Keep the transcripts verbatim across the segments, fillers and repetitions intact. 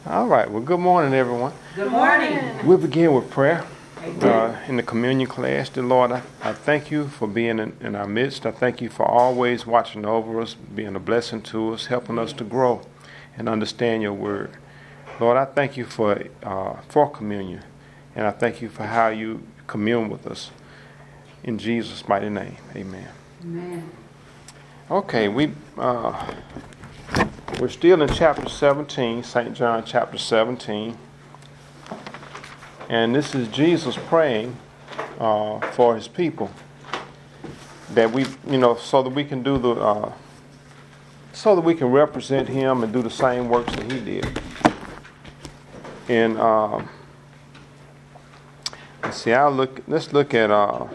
All right. Well, good morning, everyone. Good morning. We'll begin with prayer uh, in the communion class. Dear Lord, I, I thank you for being in, in our midst. I thank you for always watching over us, being a blessing to us, helping us to grow and understand your word. Lord, I thank you for uh, for communion, and I thank you for how you commune with us. In Jesus' mighty name, amen. Amen. Okay, we, uh, we're still in chapter seventeen, Saint John chapter seventeen. And this is Jesus praying uh, for his people. That we, you know, so that we can do the, uh, so that we can represent him and do the same works that he did. And uh, let's see, I'll look, let's look at, uh,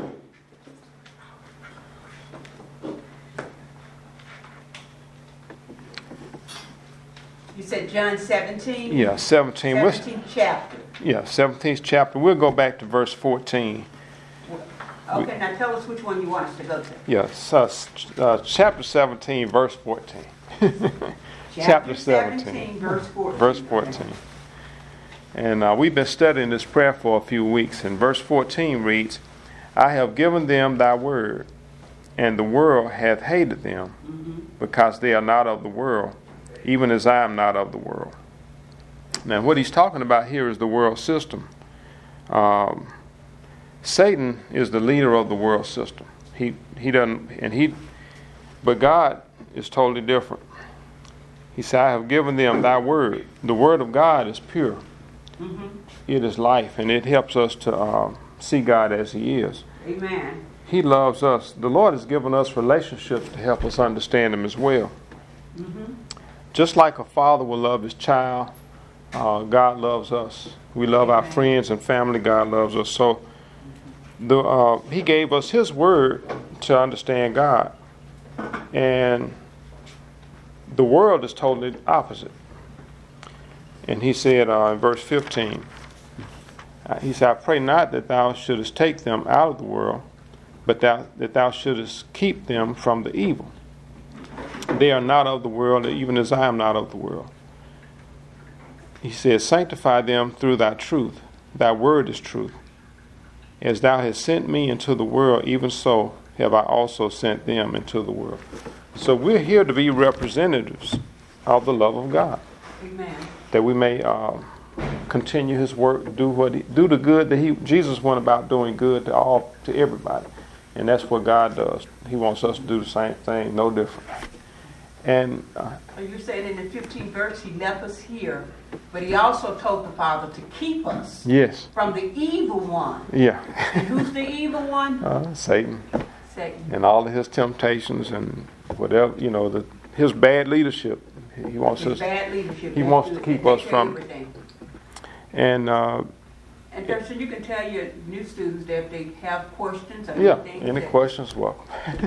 You said John seventeen? yeah, seventeen. seventeenth chapter. Yeah, seventeenth chapter. We'll go back to verse fourteen. Okay, we, now tell us which one you want us to go to. Yes, uh, uh, chapter seventeen, verse fourteen. chapter, chapter seventeen, seventeen, verse fourteen. Verse fourteen. And uh, we've been studying this prayer for a few weeks. And verse fourteen reads, I have given them thy word, and the world hath hated them, mm-hmm. because they are not of the world, even as I am not of the world. Now, what he's talking about here is the world system. Um, Satan is the leader of the world system. He he doesn't, and he, but God is totally different. He said, I have given them thy word. The word of God is pure. Mm-hmm. It is life, and it helps us to uh, see God as he is. Amen. He loves us. The Lord has given us relationships to help us understand him as well. Mm-hmm. Just like a father will love his child, uh, God loves us. We love Amen. Our friends and family. God loves us. So the, uh, he gave us his word to understand God. And the world is totally opposite. And he said uh, in verse fifteen, uh, he said, I pray not that thou shouldest take them out of the world, but thou, that thou shouldest keep them from the evil. They are not of the world, even as I am not of the world. He says, sanctify them through thy truth. Thy word is truth. As thou hast sent me into the world, even so have I also sent them into the world. So we're here to be representatives of the love of God. Amen. That we may uh, continue his work, do what he, do the good that he Jesus went about doing good to all to everybody. And that's what God does. He wants us to do the same thing, no different. And uh, you said in the fifteenth verse, he left us here, but he also told the Father to keep us yes. from the evil one. Yeah. And who's the evil one? Uh, Satan. Satan. And all of his temptations and whatever, you know, the, his bad leadership. He wants his us. Bad leadership. He wants to keep us from. Everything. And. Uh, And Thurston, you can tell your new students that if they have questions or yeah, anything. any questions, welcome.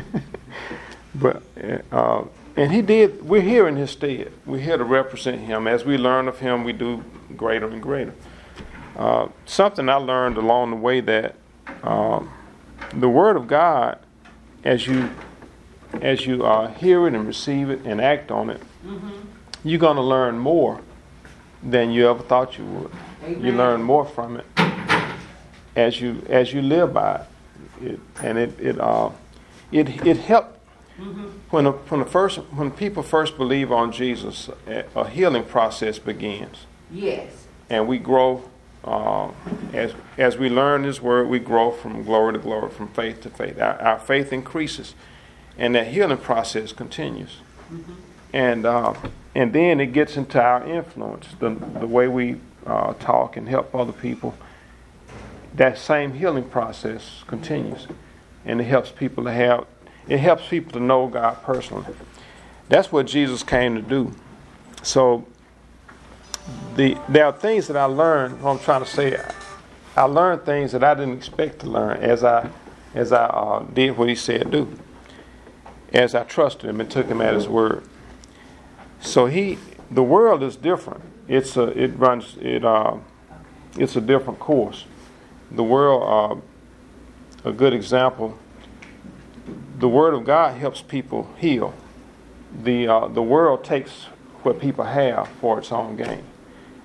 But uh, and he did. We're here in his stead. We're here to represent him. As we learn of him, we do greater and greater. Uh, something I learned along the way that um, the Word of God, as you as you uh, hear it and receive it and act on it, mm-hmm. you're going to learn more than you ever thought you would. Amen. You learn more from it as you as you live by it, it and it it uh it it helped mm-hmm. when a, when the first when people first believe on Jesus, a, a healing process begins. Yes. And we grow uh, as as we learn His word. We grow from glory to glory, from faith to faith. Our, our faith increases, and that healing process continues. Mm-hmm. And uh, and then it gets into our influence, the the way we uh, talk and help other people. That same healing process continues, and it helps people to have, it helps people to know God personally. That's what Jesus came to do. So the there are things that I learned. What I'm trying to say, I learned things that I didn't expect to learn as I as I uh, did what He said do. As I trusted Him and took Him at His word. So He, the world is different. It's a it runs it uh, it's a different course. The world, uh, a good example, the Word of God helps people heal. The uh, the world takes what people have for its own gain.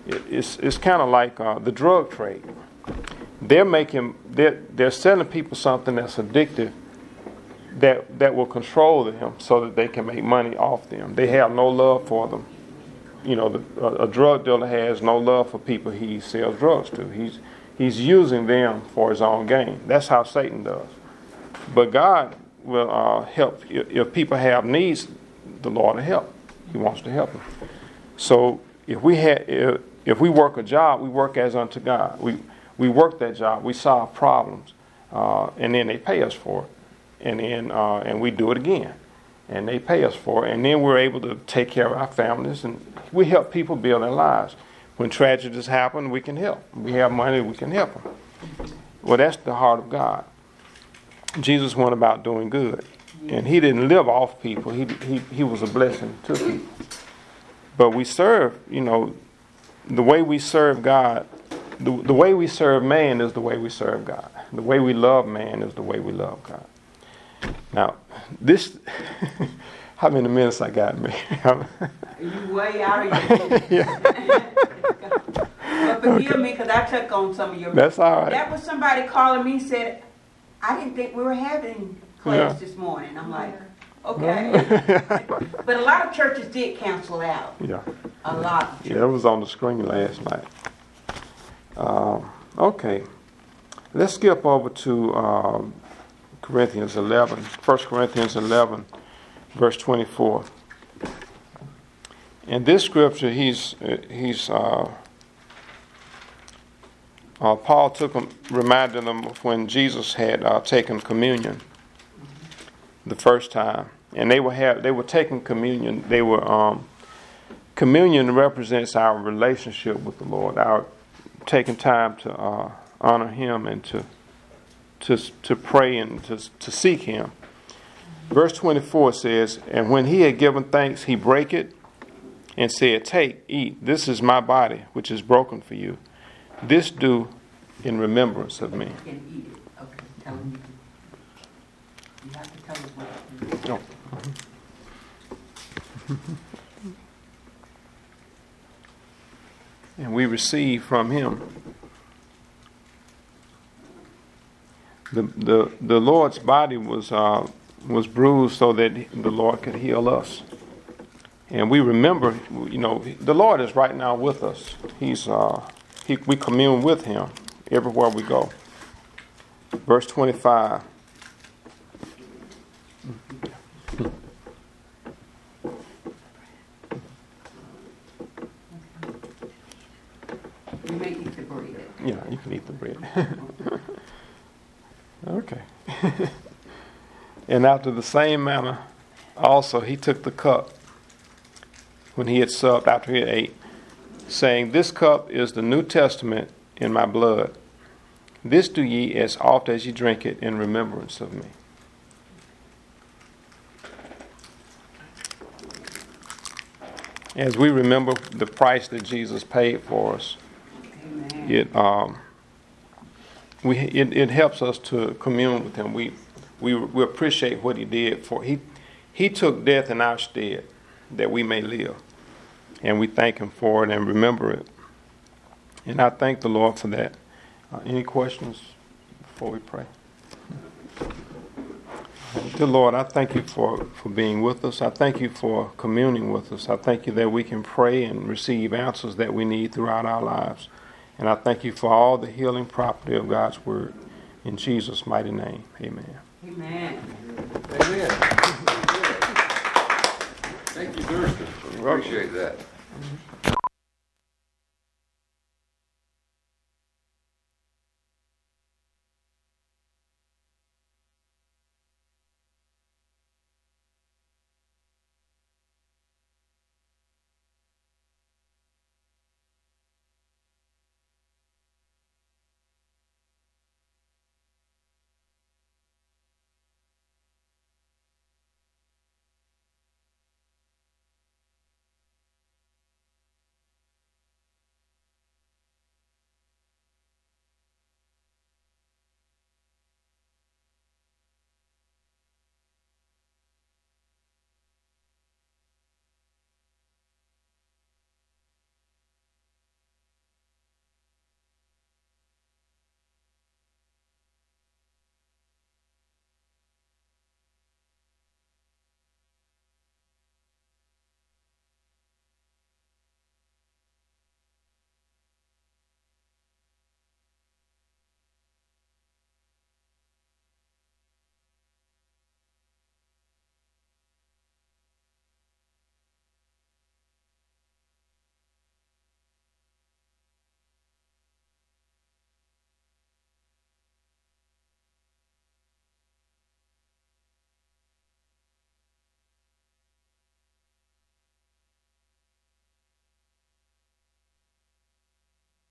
it, it's it's kind of like uh, the drug trade. They're making they're they're selling people something that's addictive, that that will control them so that they can make money off them. They have no love for them. You know, the, a, a drug dealer has no love for people he sells drugs to. He's he's using them for his own gain. That's how Satan does. But God will uh, help if, if people have needs. The Lord will help. He wants to help them. So if we had if, if we work a job, we work as unto God. We we work that job. We solve problems, uh, and then they pay us for it. And then uh, and we do it again, and they pay us for it, and then we're able to take care of our families, and we help people build their lives. When tragedies happen, we can help. We have money, we can help them. Well, that's the heart of God. Jesus went about doing good, and he didn't live off people. He he he was a blessing to people. But we serve, you know, the way we serve God, the the way we serve man is the way we serve God. The way we love man is the way we love God. Now, this, how many minutes I got, man? You way out of your minutes. Yeah. But forgive okay. me because I took on some of your. That's all right. That was somebody calling me said, I didn't think we were having class Yeah. this morning. I'm like, okay. But a lot of churches did cancel out. Yeah. A lot of churches. Yeah, it was on the screen last night. Um, okay. Let's skip over to um, Corinthians eleven, First Corinthians eleven, verse twenty-four. In this scripture, he's he's uh, uh, Paul took them, reminded them of when Jesus had uh, taken communion the first time, and they were have they were taking communion. They were um, communion represents our relationship with the Lord, our taking time to uh, honor Him and to. To, to pray and to, to seek Him. Verse twenty-four says, and when he had given thanks, he brake it and said, take, eat, this is my body, which is broken for you. This do in remembrance of me. You can eat it. Okay, tell me. You have to tell us what No. And we receive from Him. The, the the Lord's body was uh, was bruised so that the Lord could heal us, and we remember, you know, the Lord is right now with us. He's uh, he, we commune with Him everywhere we go. Verse twenty-five. You may eat the bread. Yeah, you can eat the bread. Okay. And after the same manner, also he took the cup when he had supped, after he had ate, saying, this cup is the New Testament in my blood. This do ye as oft as ye drink it in remembrance of me. As we remember the price that Jesus paid for us, Amen. it um, we it, it helps us to commune with Him. We we we appreciate what He did for He He took death in our stead that we may live, and we thank Him for it and remember it. And I thank the Lord for that. Uh, any questions before we pray? Dear Lord, I thank you for, for being with us. I thank you for communing with us. I thank you that we can pray and receive answers that we need throughout our lives. And I thank you for all the healing property of God's Word. In Jesus' mighty name, amen. Amen. Amen. Thank you, Thurston. Appreciate that.